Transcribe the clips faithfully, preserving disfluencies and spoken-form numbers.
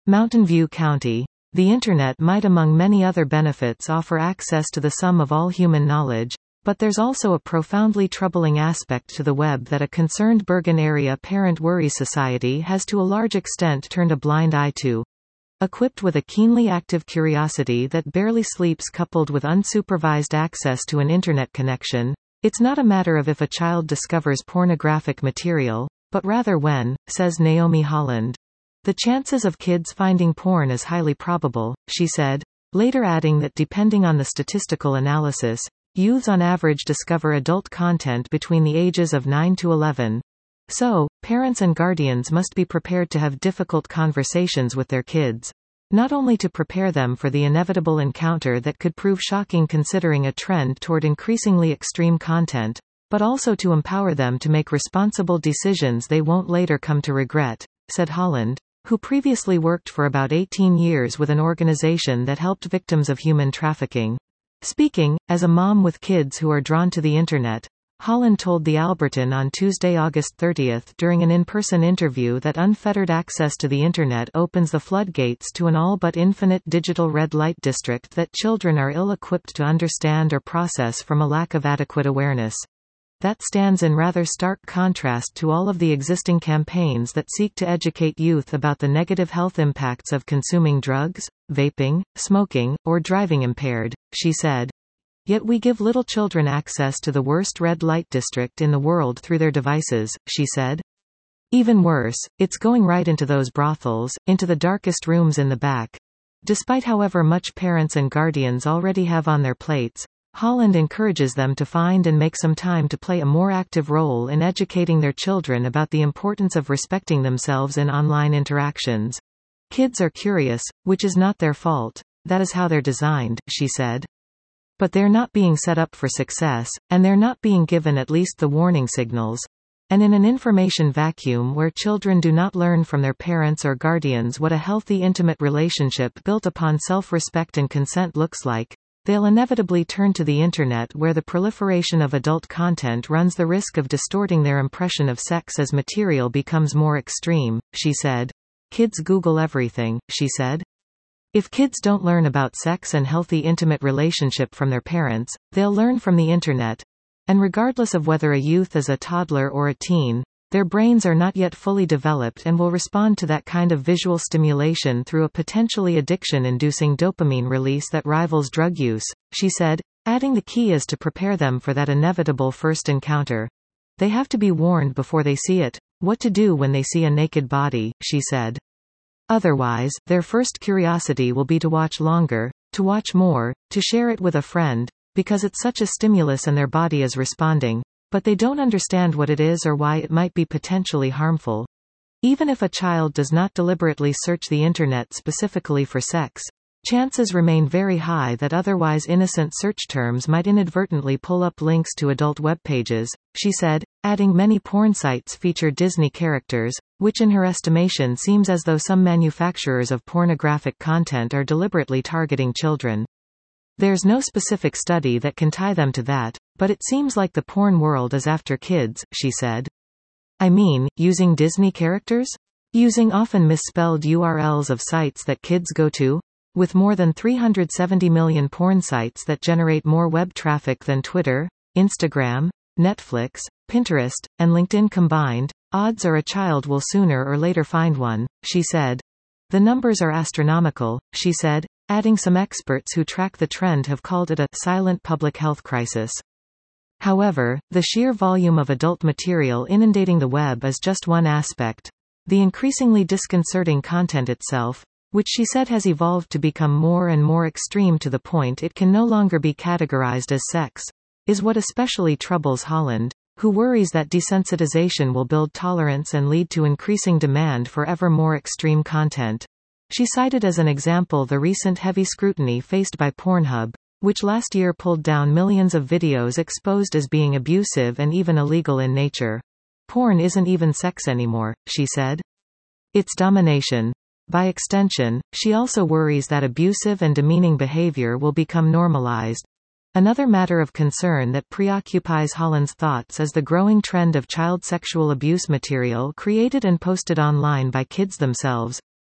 Mountain View County. The Internet might among many other benefits offer access to the sum of all human knowledge, but there's also a profoundly troubling aspect to the web that a concerned Bergen area parent worries society has to a large extent turned a blind eye to. Equipped with a keenly active curiosity that barely sleeps coupled with unsupervised access to an Internet connection, it's not a matter of if a child discovers pornographic material, but rather when, says Naomi Holland. The chances of kids finding porn is highly probable, she said, later adding that depending on the statistical analysis, youths on average discover adult content between the ages of nine to eleven. So, parents and guardians must be prepared to have difficult conversations with their kids. Not only to prepare them for the inevitable encounter that could prove shocking considering a trend toward increasingly extreme content, but also to empower them to make responsible decisions they won't later come to regret, said Holland, who previously worked for about eighteen years with an organization that helped victims of human trafficking. Speaking, as a mom with kids who are drawn to the Internet, Holland told the Alberton on Tuesday, August thirtieth during an in-person interview that unfettered access to the Internet opens the floodgates to an all but infinite digital red light district that children are ill-equipped to understand or process from a lack of adequate awareness. That stands in rather stark contrast to all of the existing campaigns that seek to educate youth about the negative health impacts of consuming drugs, vaping, smoking, or driving impaired, she said. Yet we give little children access to the worst red light district in the world through their devices, she said. Even worse, it's going right into those brothels, into the darkest rooms in the back. Despite however much parents and guardians already have on their plates, Holland encourages them to find and make some time to play a more active role in educating their children about the importance of respecting themselves in online interactions. Kids are curious, which is not their fault. That is how they're designed, she said. But they're not being set up for success, and they're not being given at least the warning signals. And in an information vacuum where children do not learn from their parents or guardians what a healthy intimate relationship built upon self-respect and consent looks like, they'll inevitably turn to the Internet where the proliferation of adult content runs the risk of distorting their impression of sex as material becomes more extreme, she said. Kids Google everything, she said. If kids don't learn about sex and healthy intimate relationship from their parents, they'll learn from the Internet. And regardless of whether a youth is a toddler or a teen, their brains are not yet fully developed and will respond to that kind of visual stimulation through a potentially addiction-inducing dopamine release that rivals drug use, she said, adding the key is to prepare them for that inevitable first encounter. They have to be warned before they see it, what to do when they see a naked body, she said. Otherwise, their first curiosity will be to watch longer, to watch more, to share it with a friend, because it's such a stimulus and their body is responding. But they don't understand what it is or why it might be potentially harmful. Even if a child does not deliberately search the Internet specifically for sex, chances remain very high that otherwise innocent search terms might inadvertently pull up links to adult web pages, she said, adding many porn sites feature Disney characters, which in her estimation seems as though some manufacturers of pornographic content are deliberately targeting children. There's no specific study that can tie them to that, but it seems like the porn world is after kids, she said. I mean, using Disney characters? Using often misspelled U R Ls of sites that kids go to? With more than three hundred seventy million porn sites that generate more web traffic than Twitter, Instagram, Netflix, Pinterest, and LinkedIn combined, odds are a child will sooner or later find one, she said. The numbers are astronomical, she said, adding some experts who track the trend have called it a silent public health crisis. However, the sheer volume of adult material inundating the web is just one aspect. The increasingly disconcerting content itself, which she said has evolved to become more and more extreme to the point it can no longer be categorized as sex, is what especially troubles Holland, who worries that desensitization will build tolerance and lead to increasing demand for ever more extreme content. She cited as an example the recent heavy scrutiny faced by Pornhub, which last year pulled down millions of videos exposed as being abusive and even illegal in nature. Porn isn't even sex anymore, she said. It's domination. By extension, she also worries that abusive and demeaning behavior will become normalized. Another matter of concern that preoccupies Holland's thoughts is the growing trend of child sexual abuse material created and posted online by kids themselves,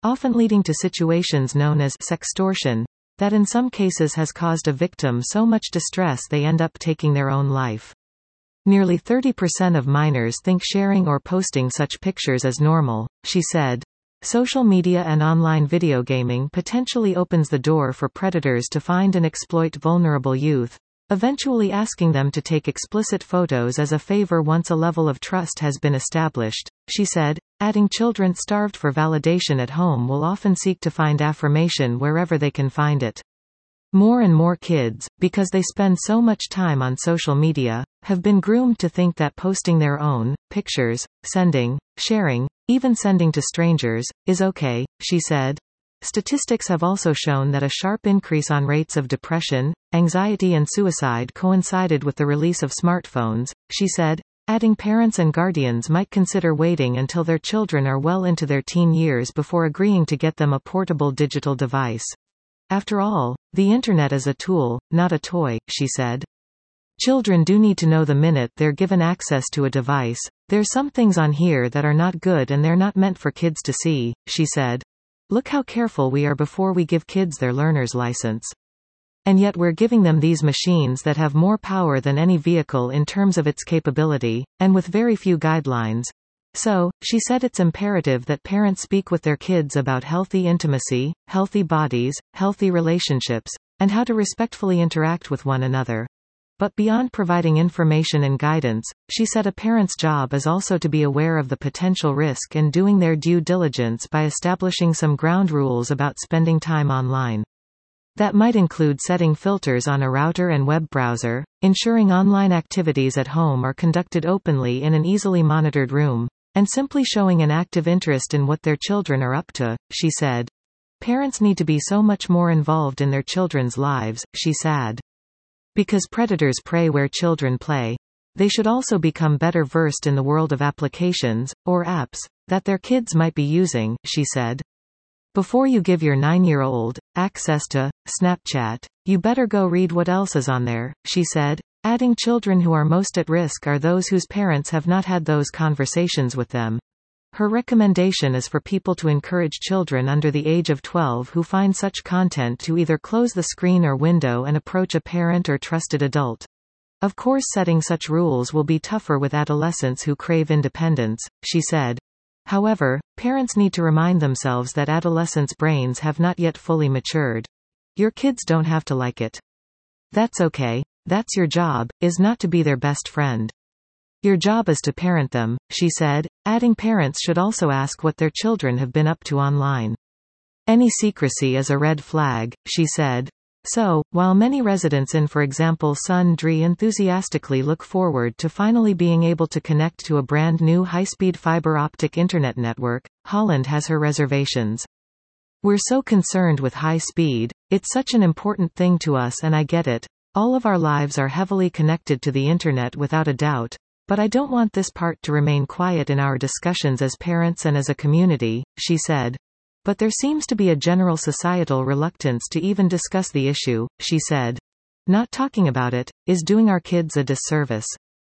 often leading to situations known as sextortion, that in some cases has caused a victim so much distress they end up taking their own life. Nearly thirty percent of minors think sharing or posting such pictures is normal, she said. Social media and online video gaming potentially opens the door for predators to find and exploit vulnerable youth, eventually asking them to take explicit photos as a favor once a level of trust has been established, she said, adding children starved for validation at home will often seek to find affirmation wherever they can find it. More and more kids, because they spend so much time on social media, have been groomed to think that posting their own pictures, sending, sharing, even sending to strangers, is okay, she said. Statistics have also shown that a sharp increase on rates of depression, anxiety and suicide coincided with the release of smartphones, she said, adding parents and guardians might consider waiting until their children are well into their teen years before agreeing to get them a portable digital device. After all, the Internet is a tool, not a toy, she said. Children do need to know the minute they're given access to a device, there's some things on here that are not good and they're not meant for kids to see, she said. Look how careful we are before we give kids their learner's license. And yet we're giving them these machines that have more power than any vehicle in terms of its capability, and with very few guidelines. So, she said it's imperative that parents speak with their kids about healthy intimacy, healthy bodies, healthy relationships, and how to respectfully interact with one another. But beyond providing information and guidance, she said a parent's job is also to be aware of the potential risk and doing their due diligence by establishing some ground rules about spending time online. That might include setting filters on a router and web browser, ensuring online activities at home are conducted openly in an easily monitored room, and simply showing an active interest in what their children are up to, she said. Parents need to be so much more involved in their children's lives, she said. Because predators prey where children play. They should also become better versed in the world of applications, or apps, that their kids might be using, she said. Before you give your nine-year-old access to Snapchat, you better go read what else is on there, she said, adding children who are most at risk are those whose parents have not had those conversations with them. Her recommendation is for people to encourage children under the age of twelve who find such content to either close the screen or window and approach a parent or trusted adult. Of course, setting such rules will be tougher with adolescents who crave independence, she said. However, parents need to remind themselves that adolescents' brains have not yet fully matured. Your kids don't have to like it. That's okay. That's your job, is not to be their best friend. Your job is to parent them, she said, adding parents should also ask what their children have been up to online. Any secrecy is a red flag, she said. So, while many residents in, for example, Sundre enthusiastically look forward to finally being able to connect to a brand new high-speed fiber optic internet network, Holland has her reservations. We're so concerned with high speed, it's such an important thing to us, and I get it. All of our lives are heavily connected to the internet without a doubt. But I don't want this part to remain quiet in our discussions as parents and as a community, she said. But there seems to be a general societal reluctance to even discuss the issue, she said. Not talking about it is doing our kids a disservice.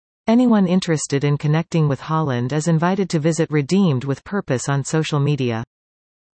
Anyone interested in connecting with Holland is invited to visit Redeemed with Purpose on social media.